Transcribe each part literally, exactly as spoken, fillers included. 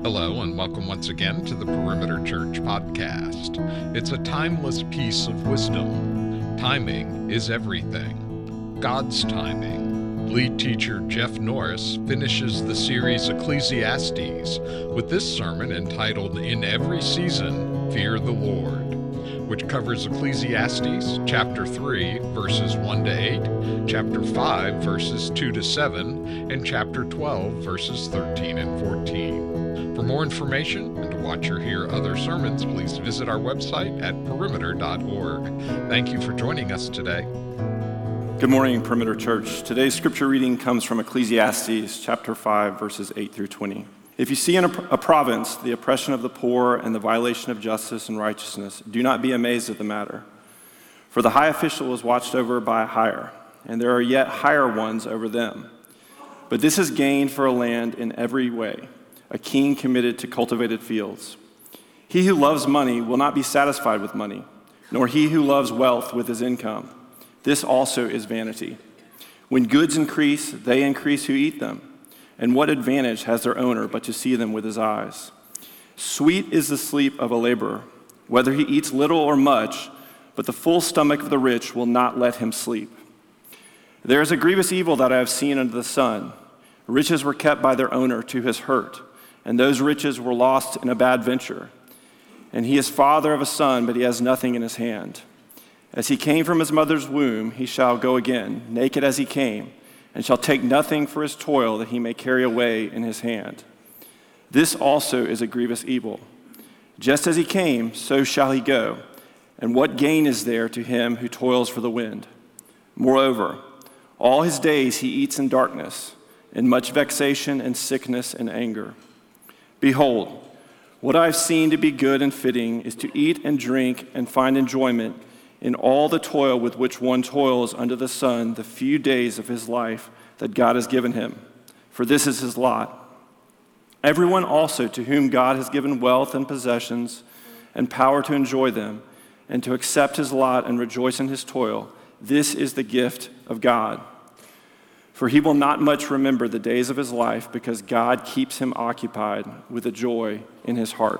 Hello, and welcome once again to the Perimeter Church podcast. It's a timeless piece of wisdom. Timing is everything. God's timing. Lead teacher Jeff Norris finishes the series Ecclesiastes with this sermon entitled In Every Season, Fear the Lord, which covers Ecclesiastes chapter three, verses one to eight, chapter five, verses two to seven, and chapter twelve, verses thirteen and fourteen. For more information and to watch or hear other sermons, please visit our website at perimeter dot org. Thank you for joining us today. Good morning, Perimeter Church. Today's scripture reading comes from Ecclesiastes chapter five, verses eight through twenty. If you see in a, a province the oppression of the poor and the violation of justice and righteousness, do not be amazed at the matter. For the high official is watched over by a higher, and there are yet higher ones over them. But this is gain for a land in every way, a king committed to cultivated fields. He who loves money will not be satisfied with money, nor he who loves wealth with his income. This also is vanity. When goods increase, they increase who eat them. And what advantage has their owner but to see them with his eyes? Sweet is the sleep of a laborer, whether he eats little or much, but the full stomach of the rich will not let him sleep. There is a grievous evil that I have seen under the sun. Riches were kept by their owner to his hurt, and those riches were lost in a bad venture. And he is father of a son, but he has nothing in his hand. As he came from his mother's womb, he shall go again, naked as he came, and shall take nothing for his toil that he may carry away in his hand. This also is a grievous evil. Just as he came, so shall he go. And what gain is there to him who toils for the wind? Moreover, all his days he eats in darkness, in much vexation and sickness and anger. Behold, what I have seen to be good and fitting is to eat and drink and find enjoyment in all the toil with which one toils under the sun the few days of his life that God has given him, for this is his lot. Everyone also to whom God has given wealth and possessions and power to enjoy them and to accept his lot and rejoice in his toil, this is the gift of God. For he will not much remember the days of his life because God keeps him occupied with a joy in his heart.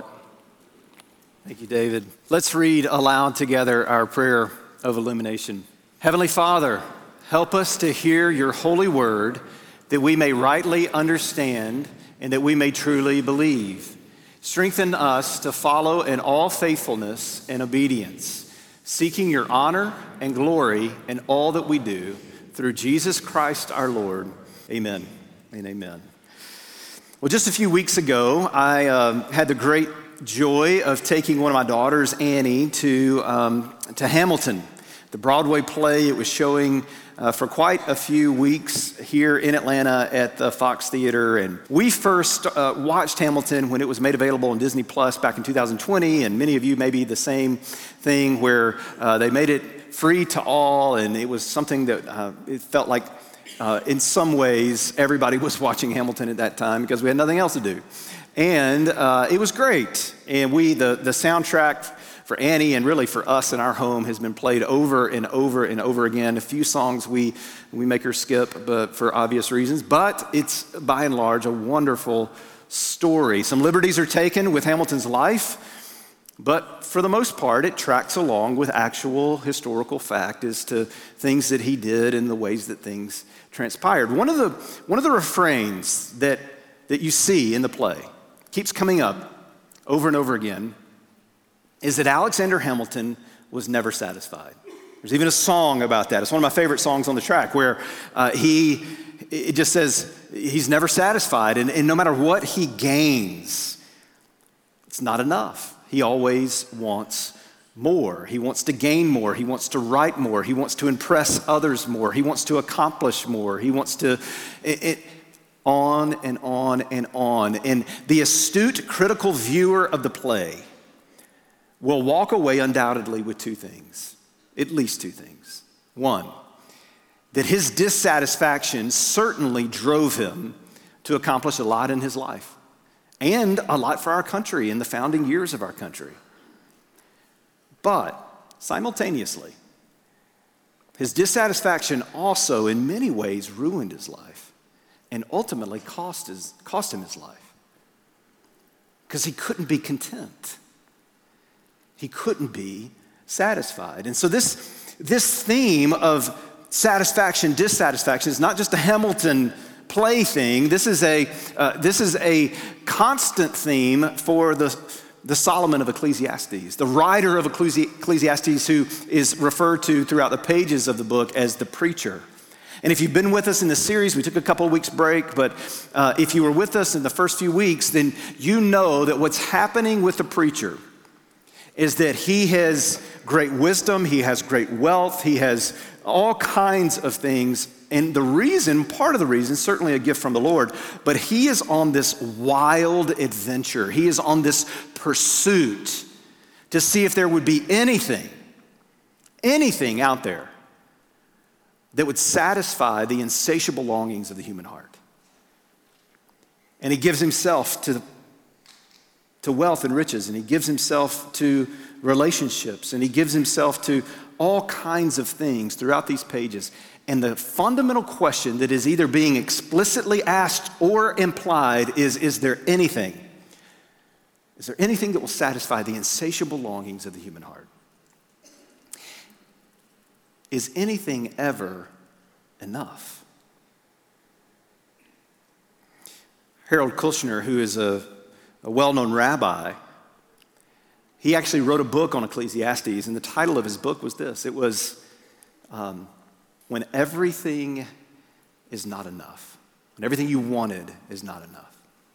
Thank you, David. Let's read aloud together our prayer of illumination. Heavenly Father, help us to hear your holy word that we may rightly understand and that we may truly believe. Strengthen us to follow in all faithfulness and obedience, seeking your honor and glory in all that we do, through Jesus Christ our Lord. Amen and amen. Well, just a few weeks ago, I uh, had the great joy of taking one of my daughters, Annie, to um, to Hamilton, the Broadway play. It was showing uh, for quite a few weeks here in Atlanta at the Fox Theater. And we first uh, watched Hamilton when it was made available on Disney Plus back in two thousand twenty. And many of you may be the same thing where uh, they made it free to all. And it was something that uh, it felt like uh, in some ways everybody was watching Hamilton at that time because we had nothing else to do. And uh, it was great. And we, the, the soundtrack for Annie and really for us in our home has been played over and over and over again. A few songs we, we make her skip but for obvious reasons, but it's by and large a wonderful story. Some liberties are taken with Hamilton's life, but for the most part, it tracks along with actual historical fact as to things that he did and the ways that things transpired. One of the, one of the refrains that, that you see in the play keeps coming up over and over again, is that Alexander Hamilton was never satisfied. There's even a song about that. It's one of my favorite songs on the track where uh, he, it just says he's never satisfied, and, and no matter what he gains, it's not enough. He always wants more. He wants to gain more. He wants to write more. He wants to impress others more. He wants to accomplish more. He wants to... It, it, on and on and on. And the astute, critical viewer of the play will walk away undoubtedly with two things, at least two things. One, that his dissatisfaction certainly drove him to accomplish a lot in his life and a lot for our country in the founding years of our country. But simultaneously, his dissatisfaction also in many ways ruined his life and ultimately cost, his, cost him his life. because he couldn't be content. He couldn't be satisfied. And so this, this theme of satisfaction, dissatisfaction is not just a Hamilton play thing. This is a, uh, this is a constant theme for the, the Solomon of Ecclesiastes, the writer of Ecclesiastes, who is referred to throughout the pages of the book as the preacher. And if you've been with us in the series, we took a couple of weeks break, but uh, if you were with us in the first few weeks, then you know that what's happening with the preacher is that he has great wisdom, he has great wealth, he has all kinds of things. And the reason, part of the reason, certainly a gift from the Lord, but he is on this wild adventure. He is on this pursuit to see if there would be anything, anything out there that would satisfy the insatiable longings of the human heart. And he gives himself to, to wealth and riches, and he gives himself to relationships, and he gives himself to all kinds of things throughout these pages. And the fundamental question that is either being explicitly asked or implied is, is there anything? Is there anything that will satisfy the insatiable longings of the human heart? Is anything ever enough? Harold Kushner, who is a, a well-known rabbi, he actually wrote a book on Ecclesiastes, and the title of his book was this. It was, um, When Everything is Not Enough. When everything you wanted is not enough.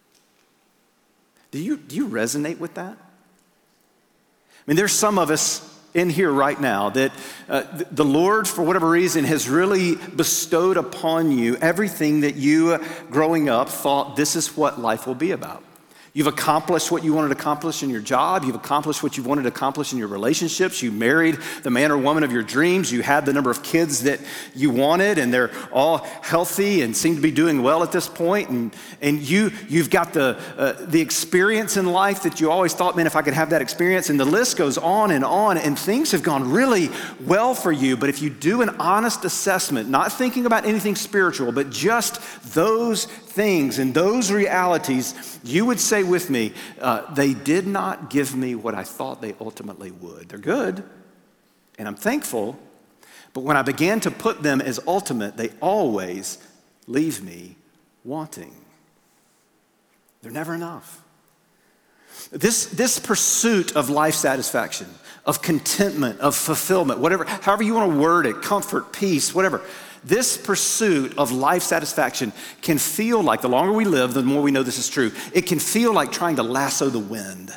Do you, do you resonate with that? I mean, there's some of us in here right now that uh, the Lord, for whatever reason, has really bestowed upon you everything that you, growing up, thought this is what life will be about. You've accomplished what you wanted to accomplish in your job. You've accomplished what you wanted to accomplish in your relationships. You married the man or woman of your dreams. You had the number of kids that you wanted, and they're all healthy and seem to be doing well at this point. And, and you, you've got the, uh, the experience in life that you always thought, man, if I could have that experience. And the list goes on and on, and things have gone really well for you. But if you do an honest assessment, not thinking about anything spiritual, but just those things and those realities, you would say with me, uh, they did not give me what I thought they ultimately would. They're good, and I'm thankful, but when I began to put them as ultimate, they always leave me wanting. They're never enough. This, this pursuit of life satisfaction, of contentment, of fulfillment, whatever, however you want to word it, comfort, peace, whatever, this pursuit of life satisfaction can feel like, the longer we live, the more we know this is true, it can feel like trying to lasso the wind.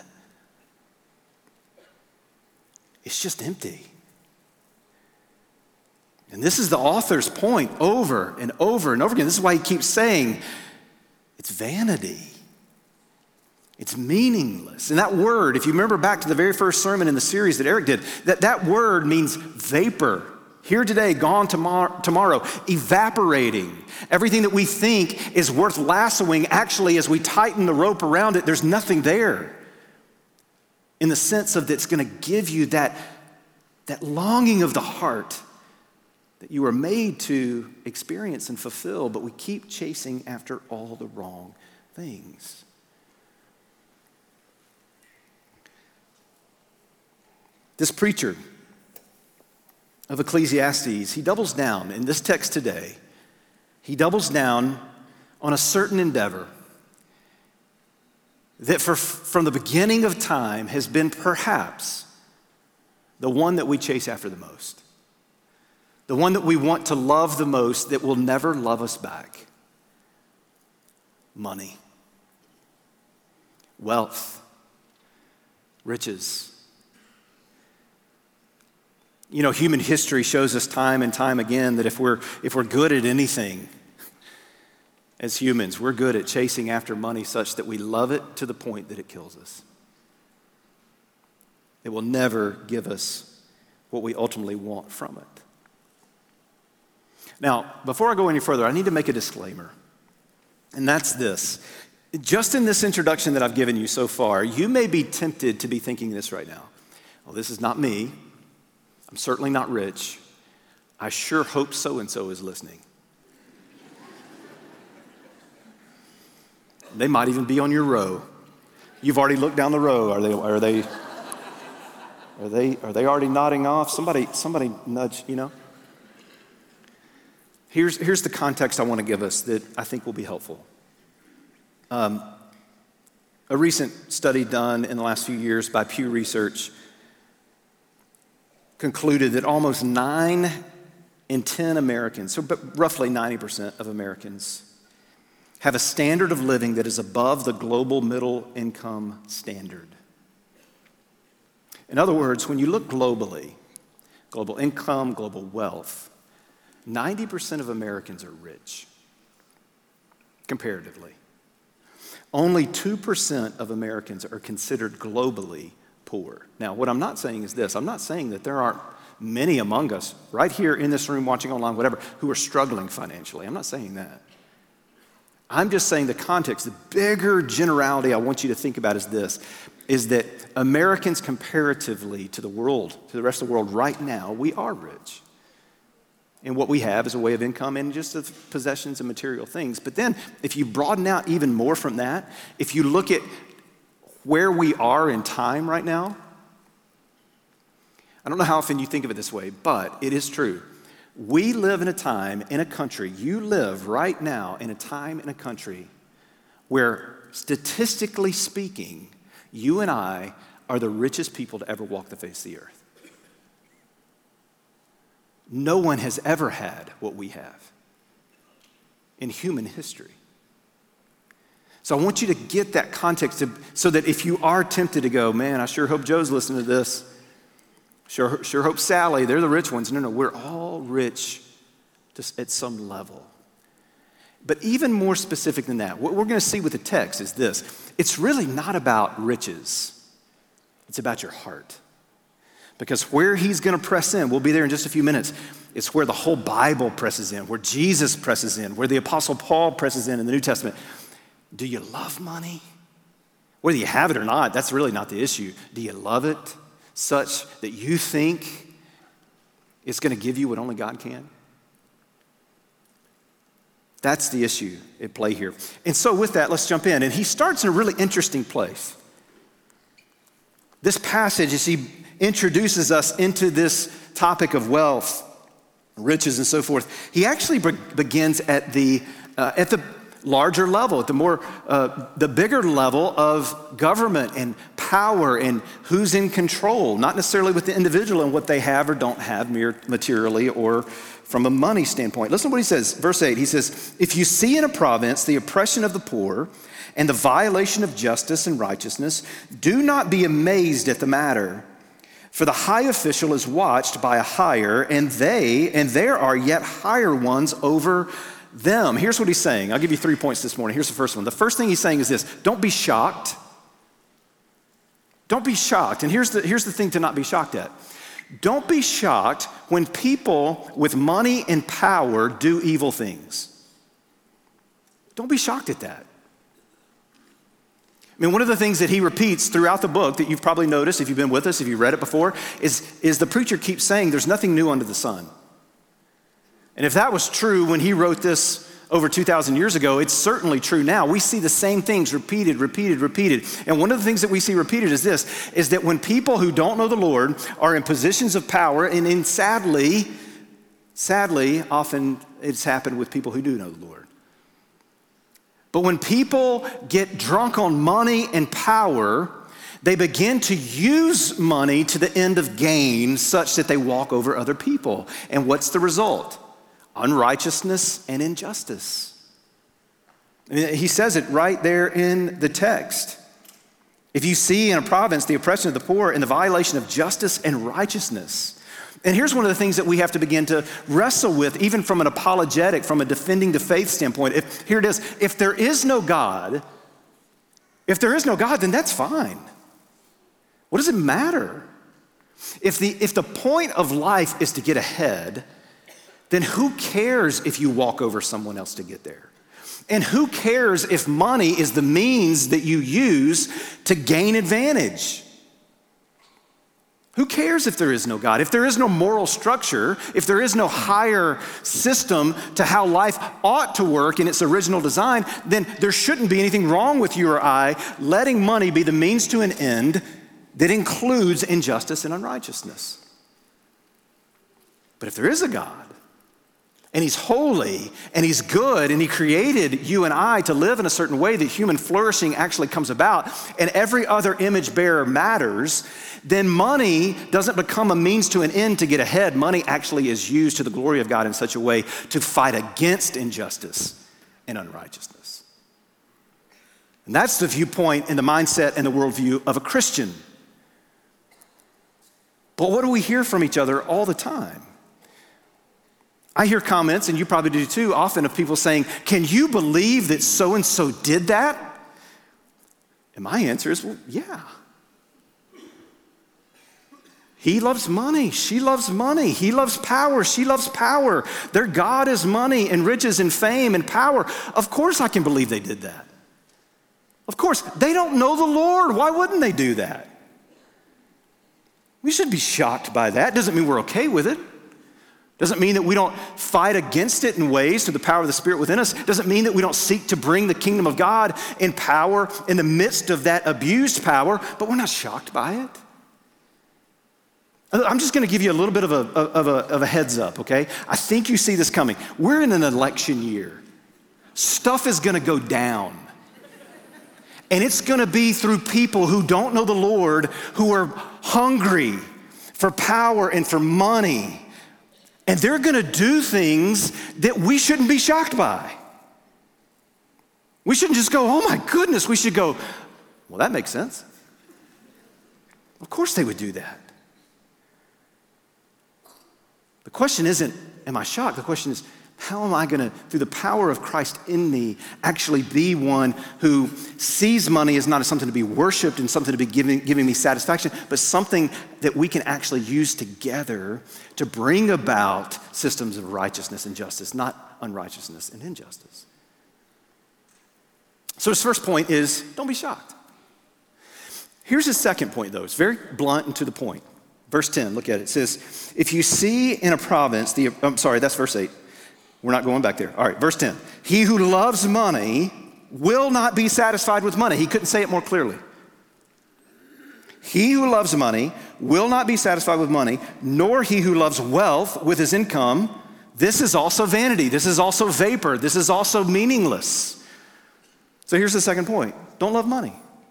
It's just empty. And this is the author's point over and over and over again. This is why he keeps saying, it's vanity. It's meaningless. And that word, if you remember back to the very first sermon in the series that Eric did, that, that word means vapor. Here today, gone tomorrow, tomorrow, evaporating. Everything that we think is worth lassoing, actually, as we tighten the rope around it, there's nothing there. In the sense of that's going to give you that, that longing of the heart that you were made to experience and fulfill, but we keep chasing after all the wrong things. This preacher of Ecclesiastes, he doubles down in this text today. He doubles down on a certain endeavor that for, from the beginning of time has been perhaps the one that we chase after the most. The one that we want to love the most that will never love us back. Money, wealth, riches. You know, human history shows us time and time again that if we're, if we're good at anything as humans, we're good at chasing after money such that we love it to the point that it kills us. It will never give us what we ultimately want from it. Now, before I go any further, I need to make a disclaimer, and that's this. Just in this introduction that I've given you so far, you may be tempted to be thinking this right now. Well, this is not me. I'm certainly not rich. I sure hope so-and-so is listening. They might even be on your row. You've already looked down the row. Are they, are they, are they, are they already nodding off? Somebody, somebody nudge, you know? Here's, here's the context I want to give us that I think will be helpful. Um, a recent study done in the last few years by Pew Research concluded that almost nine in ten Americans, so roughly ninety percent of Americans, have a standard of living that is above the global middle income standard. In other words, when you look globally, global income, global wealth, ninety percent of Americans are rich, comparatively. Only two percent of Americans are considered globally poor. Now, what I'm not saying is this. I'm not saying that there aren't many among us, right here in this room, watching online, whatever, who are struggling financially. I'm not saying that. I'm just saying the context, the bigger generality I want you to think about is this, is that Americans comparatively to the world, to the rest of the world right now, we are rich. And what we have is a way of income and just of possessions and material things. But then if you broaden out even more from that, if you look at where we are in time right now, I don't know how often you think of it this way, but it is true. We live in a time, in a country, you live right now in a time in a country where, statistically speaking, you and I are the richest people to ever walk the face of the earth. No one has ever had what we have in human history. So I want you to get that context to, so that if you are tempted to go, man, I sure hope Joe's listening to this. Sure, sure hope Sally, they're the rich ones. No, no, we're all rich just at some level. But even more specific than that, what we're going to see with the text is this. It's really not about riches. It's about your heart. Because where he's going to press in, we'll be there in just a few minutes, it's where the whole Bible presses in, where Jesus presses in, where the Apostle Paul presses in in the New Testament. Do you love money? Whether you have it or not, that's really not the issue. Do you love it such that you think it's going to give you what only God can? That's the issue at play here. And so with that, let's jump in. And he starts in a really interesting place. This passage, as he introduces us into this topic of wealth, riches, and so forth, he actually be- begins at the uh, at the larger level, at the more uh, the bigger level of government and power and who's in control, not necessarily with the individual and what they have or don't have mere materially or from a money standpoint. Listen to what he says, verse eight. He says, if you see in a province the oppression of the poor and the violation of justice and righteousness, do not be amazed at the matter. For the high official is watched by a higher, and they, and there are yet higher ones over them. Here's what he's saying. I'll give you three points this morning. Here's the first one. The first thing he's saying is this: don't be shocked. Don't be shocked. And here's the, here's the thing to not be shocked at. Don't be shocked when people with money and power do evil things. Don't be shocked at that. I mean, one of the things that he repeats throughout the book that you've probably noticed if you've been with us, if you've read it before, is, is the preacher keeps saying there's nothing new under the sun. And if that was true when he wrote this over two thousand years ago, it's certainly true now. We see the same things repeated, repeated, repeated. And one of the things that we see repeated is this, is that when people who don't know the Lord are in positions of power, and in sadly, sadly, often it's happened with people who do know the Lord. But when people get drunk on money and power, they begin to use money to the end of gain such that they walk over other people. And what's the result? Unrighteousness and injustice. I mean, he says it right there in the text. If you see in a province the oppression of the poor and the violation of justice and righteousness. And here's one of the things that we have to begin to wrestle with, even from an apologetic, from a defending the faith standpoint. If, here it is, if there is no God, if there is no God, then that's fine. What does it matter? If the, if the point of life is to get ahead, then who cares if you walk over someone else to get there? And who cares if money is the means that you use to gain advantage? Who cares if there is no God? If there is no moral structure, if there is no higher system to how life ought to work in its original design, then there shouldn't be anything wrong with you or I letting money be the means to an end that includes injustice and unrighteousness. But if there is a God, and he's holy, and he's good, and he created you and I to live in a certain way that human flourishing actually comes about, and every other image bearer matters, then money doesn't become a means to an end to get ahead. Money actually is used to the glory of God in such a way to fight against injustice and unrighteousness. And that's the viewpoint and the mindset and the worldview of a Christian. But what do we hear from each other all the time? I hear comments, and you probably do too, often of people saying, can you believe that so-and-so did that? And my answer is, well, yeah. He loves money. She loves money. He loves power. She loves power. Their God is money and riches and fame and power. Of course I can believe they did that. Of course, they don't know the Lord. Why wouldn't they do that? We should be shocked by that. Doesn't mean we're okay with it. Doesn't mean that we don't fight against it in ways through the power of the Spirit within us. Doesn't mean that we don't seek to bring the kingdom of God in power in the midst of that abused power, but we're not shocked by it. I'm just gonna give you a little bit of a, of a, of a heads up, okay? I think you see this coming. We're in an election year. Stuff is gonna go down. And it's gonna be through people who don't know the Lord, who are hungry for power and for money. And they're gonna do things that we shouldn't be shocked by. We shouldn't just go, oh my goodness. We should go, well, that makes sense. Of course they would do that. The question isn't, am I shocked? The question is, how am I gonna, through the power of Christ in me, actually be one who sees money as not as something to be worshiped and something to be giving, giving me satisfaction, but something that we can actually use together to bring about systems of righteousness and justice, not unrighteousness and injustice. So his first point is, don't be shocked. Here's his second point, though. It's very blunt and to the point. Verse ten, look at it. It says, if you see in a province, the, I'm sorry, that's verse eight. We're not going back there. All right, verse ten. He who loves money will not be satisfied with money. He couldn't say it more clearly. He who loves money will not be satisfied with money, nor he who loves wealth with his income. This is also vanity. This is also vapor. This is also meaningless. So here's the second point. Don't love money.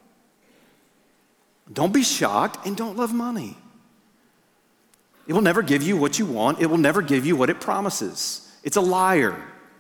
Don't be shocked and don't love money. It will never give you what you want. It will never give you what it promises. It's a liar.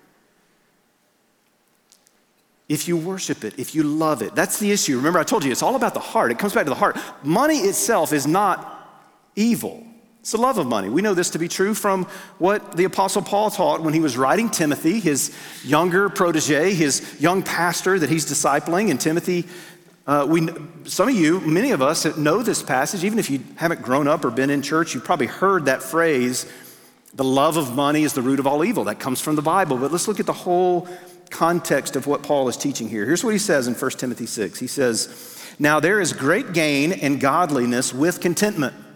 If you worship it, if you love it, that's the issue. Remember, I told you, it's all about the heart. It comes back to the heart. Money itself is not evil. It's the love of money. We know this to be true from what the Apostle Paul taught when he was writing Timothy, his younger protege, his young pastor that he's discipling. And Timothy, uh, we, some of you, many of us know this passage. Even if you haven't grown up or been in church, you've probably heard that phrase, the love of money is the root of all evil. That comes from the Bible. But let's look at the whole context of what Paul is teaching here. Here's what he says in First Timothy six. He says, now there is great gain in godliness with contentment. I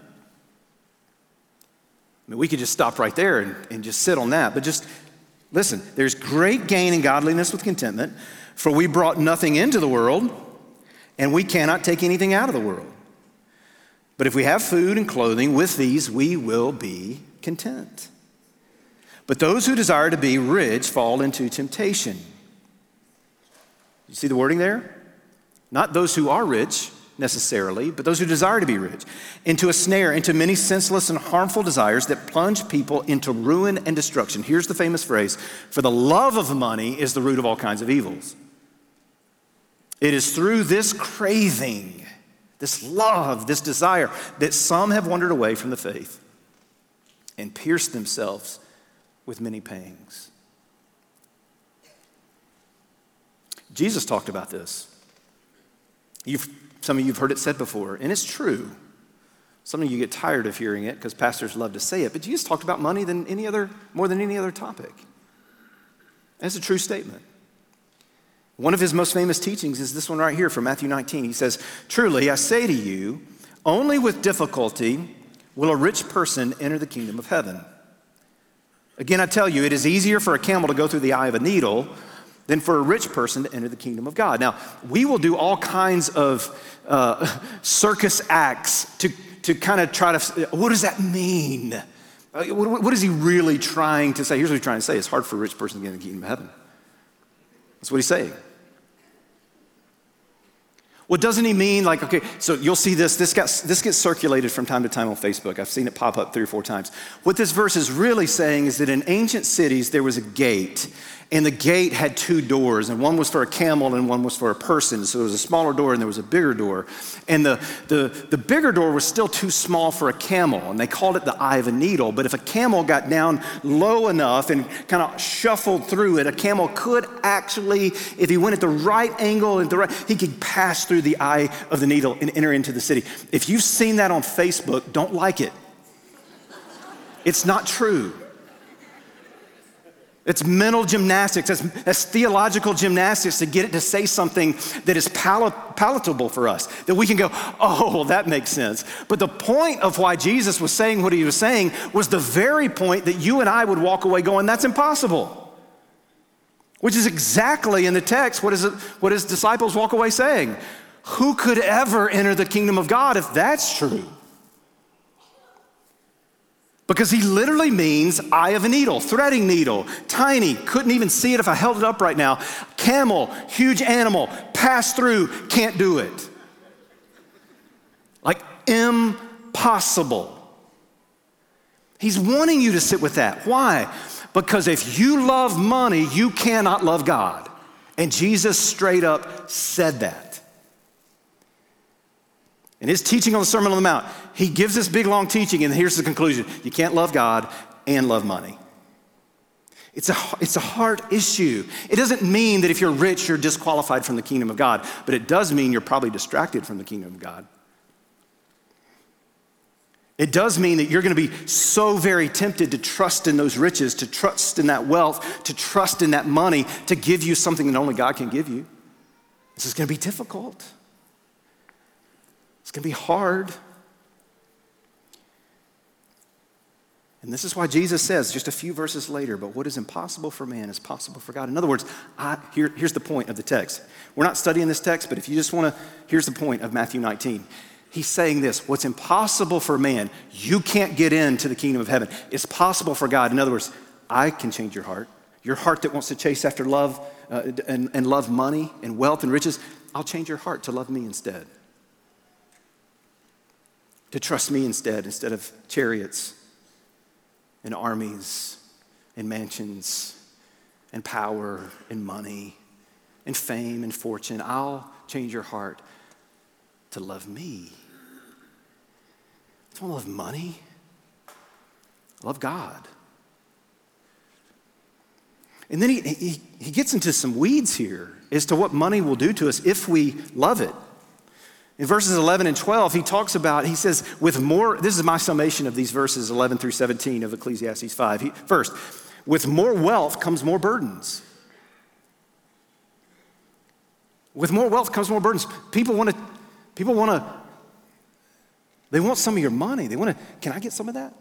mean, we could just stop right there and, and just sit on that. But just listen, there's great gain in godliness with contentment, for we brought nothing into the world, and we cannot take anything out of the world. But if we have food and clothing, with these we will be content. But those who desire to be rich fall into temptation. You see the wording there? Not those who are rich necessarily, but those who desire to be rich. Into a snare, into many senseless and harmful desires that plunge people into ruin and destruction. Here's the famous phrase, for the love of money is the root of all kinds of evils. It is through this craving, this love, this desire, that some have wandered away from the faith and pierced themselves with many pangs. Jesus talked about this. You've, some of you have heard it said before, and it's true. Some of you get tired of hearing it because pastors love to say it, but Jesus talked about money than any other, more than any other topic. That's a true statement. One of his most famous teachings is this one right here from Matthew nineteen. He says, truly, I say to you, only with difficulty will a rich person enter the kingdom of heaven. Again, I tell you, it is easier for a camel to go through the eye of a needle than for a rich person to enter the kingdom of God. Now, we will do all kinds of uh, circus acts to, to kind of try to, what does that mean? Uh, what, what is he really trying to say? Here's what he's trying to say. It's hard for a rich person to get in the kingdom of heaven. That's what he's saying. Well, doesn't he mean like, okay, so you'll see this, this, got, this gets circulated from time to time on Facebook. I've seen it pop up three or four times. What this verse is really saying is that in ancient cities, there was a gate, and the gate had two doors, and one was for a camel and one was for a person. So there was a smaller door and there was a bigger door. And the, the, the bigger door was still too small for a camel, and they called it the eye of a needle. But if a camel got down low enough and kind of shuffled through it, a camel could actually, if he went at the right angle, and the right, he could pass through the eye of the needle and enter into the city. If you've seen that on Facebook, don't like it. It's not true. It's mental gymnastics. That's, that's theological gymnastics to get it to say something that is palat- palatable for us, that we can go, oh, well, that makes sense. But the point of why Jesus was saying what he was saying was the very point that you and I would walk away going, that's impossible. Which is exactly in the text what, is it, what his disciples walk away saying. Who could ever enter the kingdom of God if that's true? Because he literally means eye of a needle, threading needle, tiny, couldn't even see it if I held it up right now. Camel, huge animal, pass through, can't do it. Like impossible. He's wanting you to sit with that. Why? Because if you love money, you cannot love God. And Jesus straight up said that. In his teaching on the Sermon on the Mount, he gives this big, long teaching, and here's the conclusion. You can't love God and love money. It's a, it's a hard issue. It doesn't mean that if you're rich, you're disqualified from the kingdom of God, but it does mean you're probably distracted from the kingdom of God. It does mean that you're going to be so very tempted to trust in those riches, to trust in that wealth, to trust in that money, to give you something that only God can give you. This is going to be difficult. It's going to be hard. And this is why Jesus says, just a few verses later, but what is impossible for man is possible for God. In other words, I, here, here's the point of the text. We're not studying this text, but if you just want to, here's the point of Matthew nineteen. He's saying this, what's impossible for man, you can't get into the kingdom of heaven. It's possible for God. In other words, I can change your heart. Your heart that wants to chase after love uh, and, and love money and wealth and riches, I'll change your heart to love me instead. To trust me instead, instead of chariots and armies and mansions and power and money and fame and fortune. I'll change your heart to love me. I don't love money. I love God. And then he, he, he gets into some weeds here as to what money will do to us if we love it. In verses eleven and twelve, he talks about, he says, with more, this is my summation of these verses eleven through seventeen of Ecclesiastes five. He, first, with more wealth comes more burdens. With more wealth comes more burdens. People want to, people want to, they want some of your money. They want to, can I get some of that?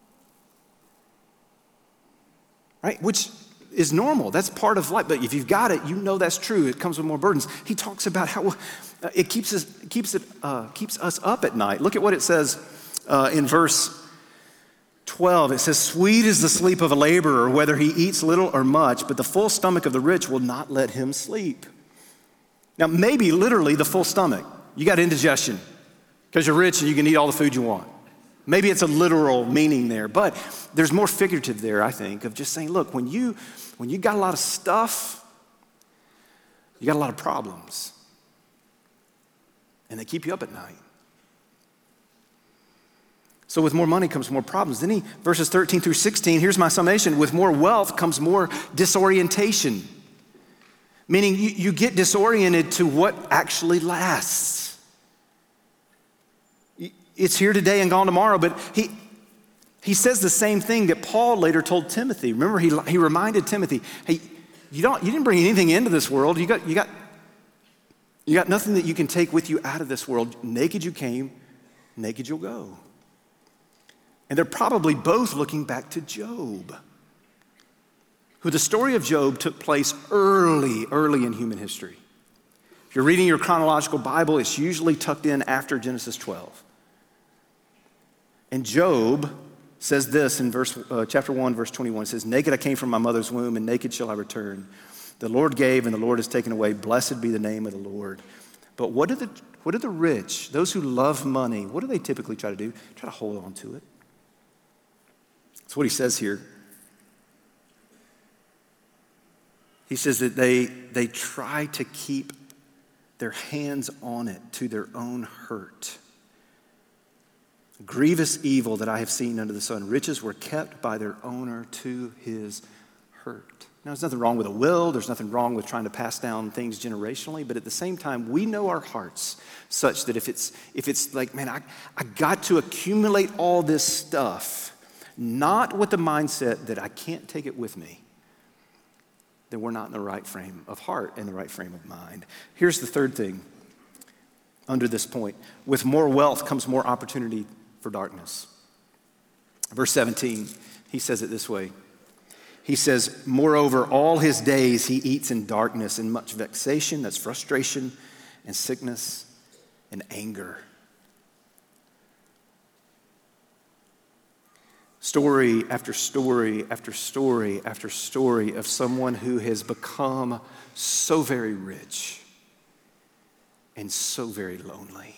Right? Which is normal. That's part of life. But if you've got it, you know that's true. It comes with more burdens. He talks about how it keeps us, keeps it, uh, keeps us up at night. Look at what it says uh, in verse twelve. It says, "Sweet is the sleep of a laborer, whether he eats little or much, but the full stomach of the rich will not let him sleep." Now, maybe literally the full stomach. You got indigestion because you're rich and you can eat all the food you want. Maybe it's a literal meaning there, but there's more figurative there, I think, of just saying, look, when you when you got a lot of stuff, you got a lot of problems. And they keep you up at night. So with more money comes more problems. Then he, verses thirteen through sixteen, here's my summation. With more wealth comes more disorientation. Meaning you, you get disoriented to what actually lasts. It's here today and gone tomorrow, but he he says the same thing that Paul later told Timothy. Remember, he, he reminded Timothy, hey, you don't you didn't bring anything into this world. You got you got you got nothing that you can take with you out of this world. Naked you came, naked you'll go. And they're probably both looking back to Job, who the story of Job took place early, early in human history. If you're reading your chronological Bible, it's usually tucked in after Genesis twelve. And Job says this in verse, uh, chapter one, verse twenty-one. It says, naked I came from my mother's womb, and naked shall I return. The Lord gave, and the Lord has taken away. Blessed be the name of the Lord. But what do the, what do the rich, those who love money, what do they typically try to do? Try to hold on to it. That's what he says here. He says that they, they try to keep their hands on it to their own hurt. Grievous evil that I have seen under the sun. Riches were kept by their owner to his hurt. Now, there's nothing wrong with a will. There's nothing wrong with trying to pass down things generationally. But at the same time, we know our hearts such that if it's, if it's like, man, I, I got to accumulate all this stuff, not with the mindset that I can't take it with me, then we're not in the right frame of heart and the right frame of mind. Here's the third thing under this point. With more wealth comes more opportunity for darkness. Verse seventeen, he says it this way. He says, moreover, all his days he eats in darkness and much vexation, that's frustration and sickness and anger. Story after story after story after story of someone who has become so very rich and so very lonely.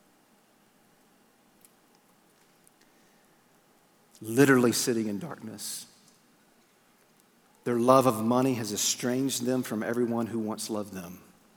Literally sitting in darkness. Their love of money has estranged them from everyone who once loved them.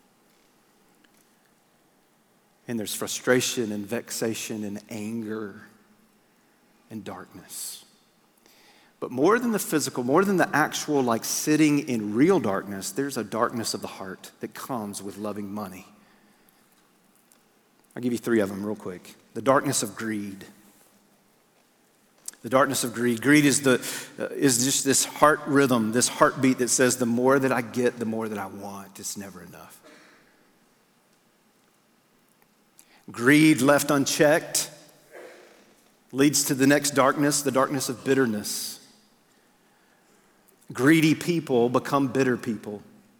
And there's frustration and vexation and anger and darkness. But more than the physical, more than the actual like sitting in real darkness, there's a darkness of the heart that comes with loving money. I'll give you three of them real quick. The darkness of greed. The darkness of greed. Greed is the uh, is just this heart rhythm, this heartbeat that says the more that I get, the more that I want. It's never enough. Greed left unchecked leads to the next darkness, the darkness of bitterness. Greedy people become bitter people.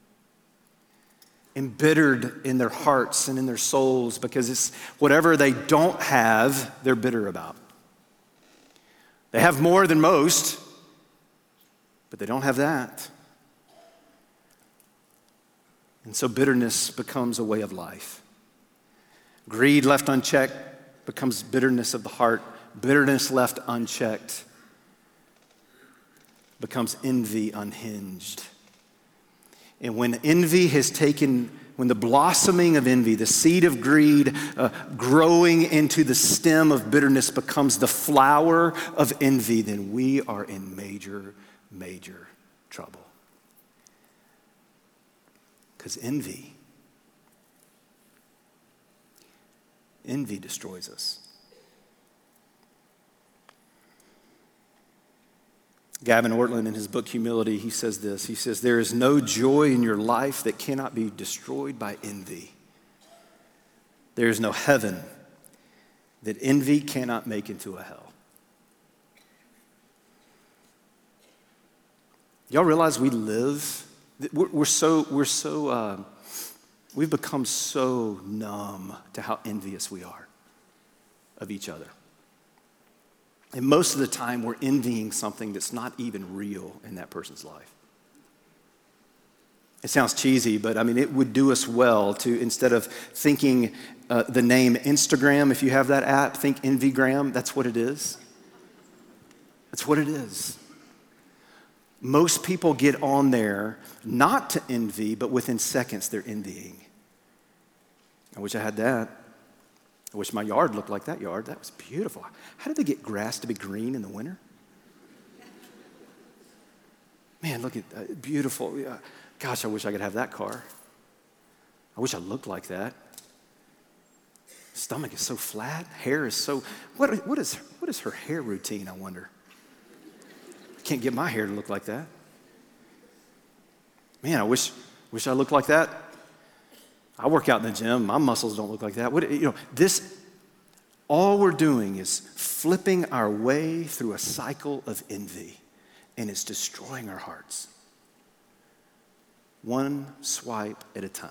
Embittered in their hearts and in their souls because it's whatever they don't have, they're bitter about. They have more than most, but they don't have that. And so bitterness becomes a way of life. Greed left unchecked becomes bitterness of the heart. Bitterness left unchecked becomes envy unhinged. And when envy has taken, when the blossoming of envy, the seed of greed uh, growing into the stem of bitterness becomes the flower of envy, then we are in major, major trouble. Because envy, envy destroys us. Gavin Ortlund, in his book Humility, he says this. He says, there is no joy in your life that cannot be destroyed by envy. There is no heaven that envy cannot make into a hell. Y'all realize we live, we're, we're so, we're so, uh, we've become so numb to how envious we are of each other. And most of the time, we're envying something that's not even real in that person's life. It sounds cheesy, but I mean, it would do us well to, instead of thinking uh, the name Instagram, if you have that app, think Envygram. That's what it is. That's what it is. Most people get on there not to envy, but within seconds, they're envying. I wish I had that. I wish my yard looked like that yard. That was beautiful. How did they get grass to be green in the winter? Man, look at uh, beautiful. Uh, gosh, I wish I could have that car. I wish I looked like that. Stomach is so flat. Hair is so, what, what, is, what is her hair routine, I wonder? I can't get my hair to look like that. Man, I wish, wish I looked like that. I work out in the gym. My muscles don't look like that. What, you know, this, all we're doing is flipping our way through a cycle of envy, and it's destroying our hearts. One swipe at a time.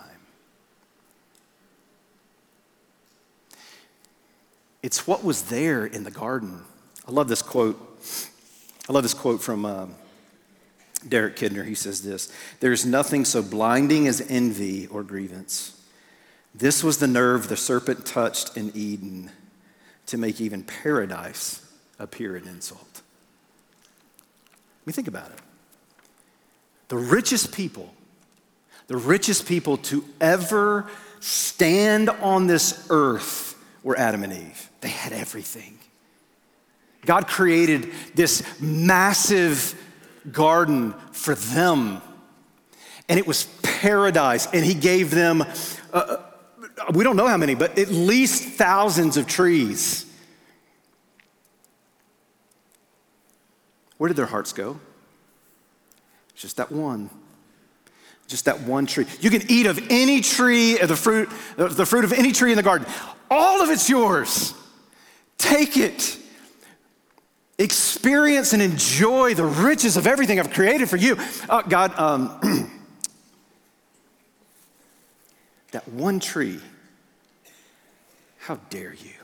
It's what was there in the garden. I love this quote. I love this quote from um, Derek Kidner. He says this: "There's nothing so blinding as envy or grievance. This was the nerve the serpent touched in Eden to make even paradise appear an insult." I mean, think about it. The richest people, the richest people to ever stand on this earth were Adam and Eve. They had everything. God created this massive garden for them, and it was paradise, and he gave them, uh, we don't know how many, but at least thousands of trees. Where did their hearts go? Just that one. Just that one tree. You can eat of any tree, of the fruit, the fruit of any tree in the garden. All of it's yours. Take it. Experience and enjoy the riches of everything I've created for you. Uh, God, um, that one tree, how dare you?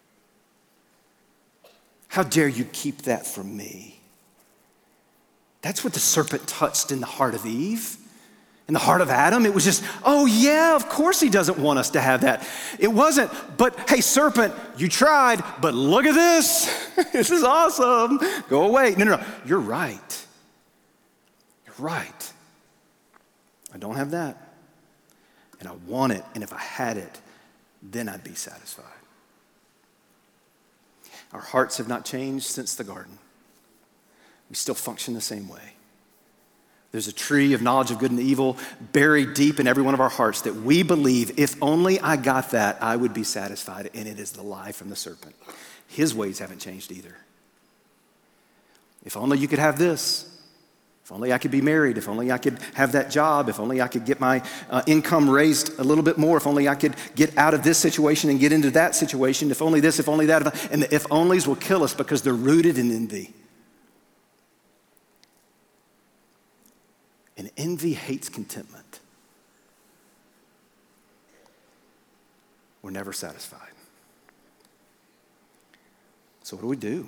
How dare you keep that from me? That's what the serpent touched in the heart of Eve. In the heart of Adam, it was just, oh yeah, of course he doesn't want us to have that. It wasn't, but hey, serpent, you tried, but look at this. This is awesome. Go away. No, no, no, you're right. You're right. I don't have that. And I want it, and if I had it, then I'd be satisfied. Our hearts have not changed since the garden. We still function the same way. There's a tree of knowledge of good and evil buried deep in every one of our hearts that we believe, if only I got that, I would be satisfied. And it is the lie from the serpent. His ways haven't changed either. If only you could have this. If only I could be married. If only I could have that job. If only I could get my uh, income raised a little bit more. If only I could get out of this situation and get into that situation. If only this, if only that. And the if onlys will kill us because they're rooted in envy. And envy hates contentment. We're never satisfied. So what do we do?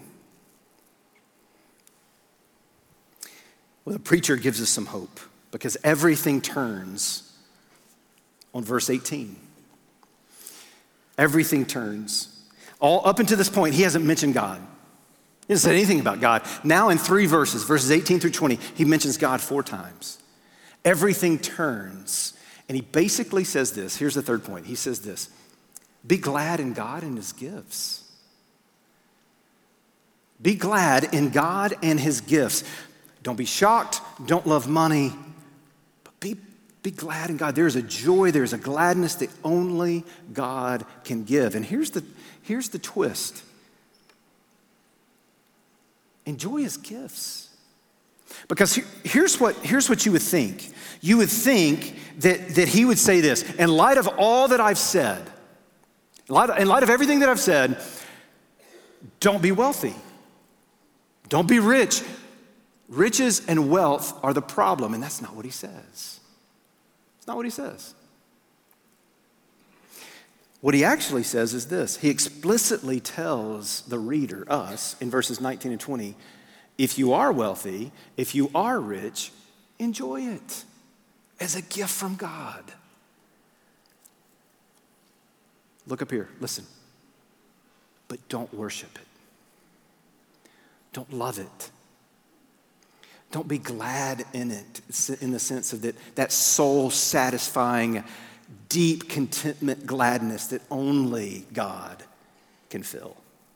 Well, the preacher gives us some hope because everything turns on verse eighteen. Everything turns. All up until this point, he hasn't mentioned God. He doesn't say anything about God. Now in three verses, verses eighteen through twenty, he mentions God four times. Everything turns. And he basically says this. Here's the third point. He says this: be glad in God and his gifts. Be glad in God and his gifts. Don't be shocked. Don't love money. But be, be glad in God. There's a joy, there's a gladness that only God can give. And here's the, here's the twist. Enjoy his gifts. Because here, here's what, here's what you would think. You would think that, that he would say this: in light of all that I've said, in light of, in light of everything that I've said, don't be wealthy. Don't be rich. Riches and wealth are the problem, and that's not what he says. It's not what he says. What he actually says is this. He explicitly tells the reader, us, in verses nineteen and twenty, if you are wealthy, if you are rich, enjoy it as a gift from God. Look up here, listen. But don't worship it. Don't love it. Don't be glad in it, in the sense of that, that soul-satisfying, deep contentment, gladness that only God can fill.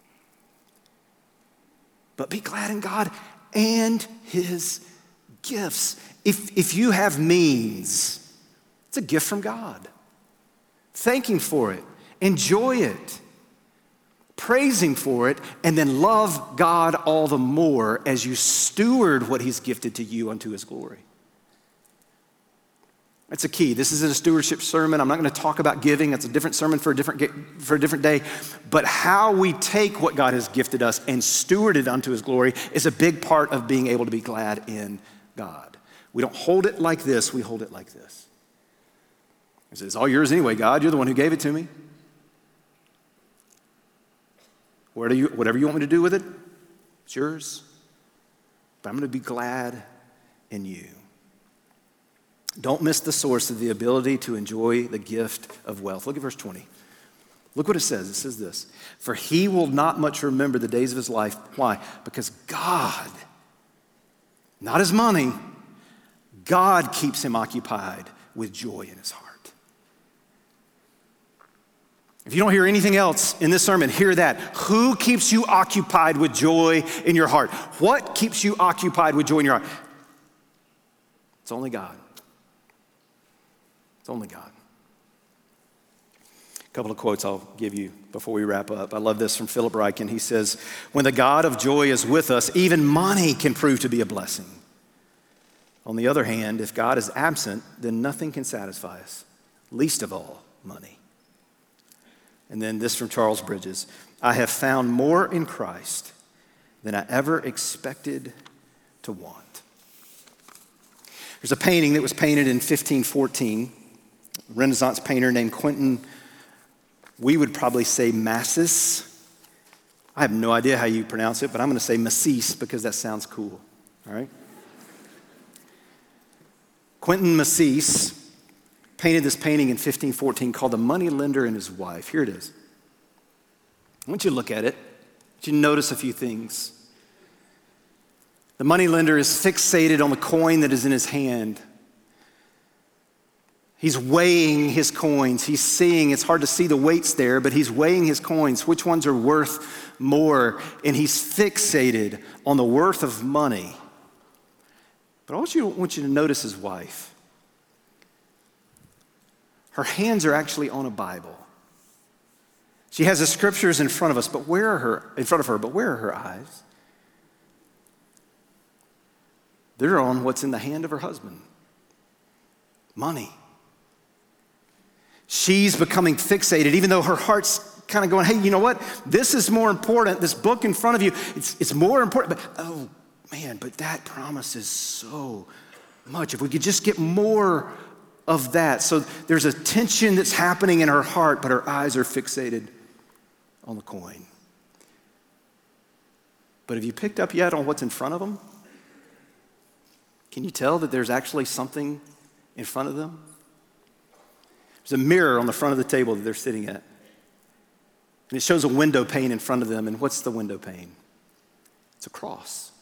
But be glad in God and his gifts. If, if you have means, it's a gift from God. Thank him for it. Enjoy it. Praise him for it, and then love God all the more as you steward what he's gifted to you unto his glory. It's a key. This isn't a stewardship sermon. I'm not going to talk about giving. It's a different sermon for a different, for a different day. But how we take what God has gifted us and steward it unto his glory is a big part of being able to be glad in God. We don't hold it like this. We hold it like this. He says, it's all yours anyway, God. You're the one who gave it to me. Whatever you, whatever you want me to do with it, it's yours. But I'm going to be glad in you. Don't miss the source of the ability to enjoy the gift of wealth. Look at verse twenty. Look what it says. It says this. For he will not much remember the days of his life. Why? Because God, not his money, God keeps him occupied with joy in his heart. If you don't hear anything else in this sermon, hear that. Who keeps you occupied with joy in your heart? What keeps you occupied with joy in your heart? It's only God. It's only God. A couple of quotes I'll give you before we wrap up. I love this from Philip Ryken. He says, when the God of joy is with us, even money can prove to be a blessing. On the other hand, if God is absent, then nothing can satisfy us, least of all money. And then this from Charles Bridges, I have found more in Christ than I ever expected to want. There's a painting that was painted in fifteen fourteen. A Renaissance painter named Quentin, we would probably say Massis. I have no idea how you pronounce it, but I'm going to say Massis because that sounds cool, all right? Quentin Massis painted this painting in fifteen fourteen called The Money Lender and His Wife. Here it is. I want you to look at it. I want you to notice a few things. The money lender is fixated on the coin that is in his hand. He's weighing his coins. He's seeing, it's hard to see the weights there, but he's weighing his coins. Which ones are worth more? And he's fixated on the worth of money. But I want you, I want you to notice his wife. Her hands are actually on a Bible. She has the scriptures in front of us, but where are her, in front of her, but where are her eyes? They're on what's in the hand of her husband. Money. She's becoming fixated, even though her heart's kind of going, hey, you know what? This is more important. This book in front of you, it's, it's more important. But, oh, man, but that promises so much. If we could just get more of that. So there's a tension that's happening in her heart, but her eyes are fixated on the coin. But have you picked up yet on what's in front of them? Can you tell that there's actually something in front of them? There's a mirror on the front of the table that they're sitting at. And it shows a window pane in front of them. And what's the window pane? It's a cross.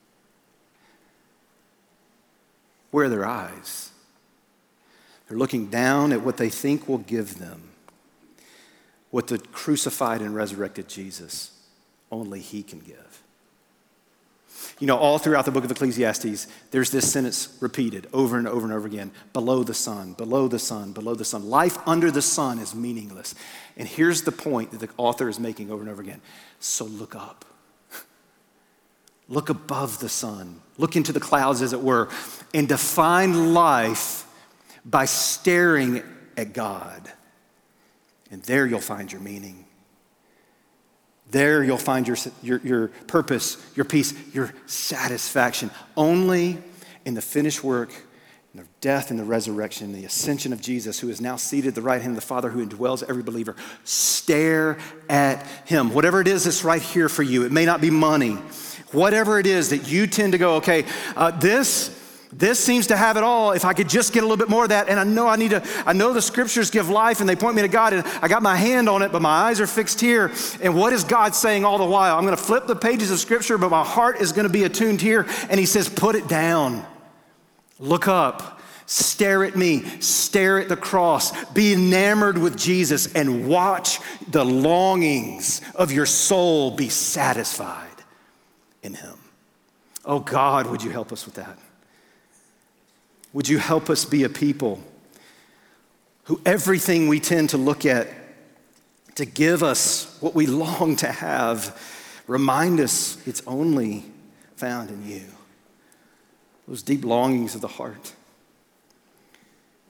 Where are their eyes? They're looking down at what they think will give them what the crucified and resurrected Jesus, only he can give. You know, all throughout the book of Ecclesiastes, there's this sentence repeated over and over and over again. Below the sun, below the sun, below the sun. Life under the sun is meaningless. And here's the point that the author is making over and over again. So look up. Look above the sun. Look into the clouds, as it were, and define life by staring at God. And there you'll find your meaning. There you'll find your, your, your purpose, your peace, your satisfaction. Only in the finished work, in the death and the resurrection, the ascension of Jesus, who is now seated at the right hand of the Father, who indwells every believer. Stare at him. Whatever it is that's right here for you. It may not be money. Whatever it is that you tend to go, okay, uh, this... This seems to have it all. If I could just get a little bit more of that, and I know I need to, I know the scriptures give life and they point me to God, and I got my hand on it, but my eyes are fixed here. And what is God saying all the while? I'm going to flip the pages of scripture, but my heart is going to be attuned here. And he says, put it down. Look up. Stare at me. Stare at the cross. Be enamored with Jesus and watch the longings of your soul be satisfied in him. Oh God, would you help us with that? Would you help us be a people who everything we tend to look at to give us what we long to have, remind us it's only found in you. Those deep longings of the heart.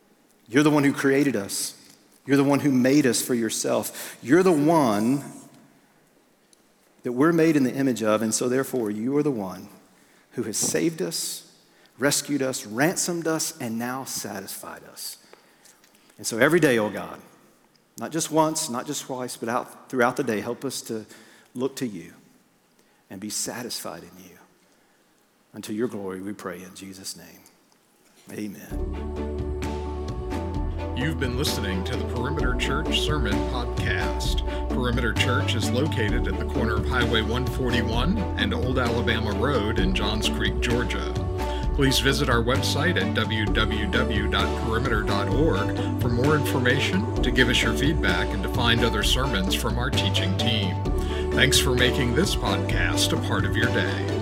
You're the one who created us. You're the one who made us for yourself. You're the one that we're made in the image of, and so therefore you are the one who has saved us, rescued us, ransomed us, and now satisfied us. And so every day, oh God, not just once, not just twice, but out throughout the day, help us to look to you and be satisfied in you. Unto your glory, we pray in Jesus' name. Amen. You've been listening to the Perimeter Church Sermon Podcast. Perimeter Church is located at the corner of Highway one forty-one and Old Alabama Road in Johns Creek, Georgia. Please visit our website at w w w dot perimeter dot org for more information, to give us your feedback, and to find other sermons from our teaching team. Thanks for making this podcast a part of your day.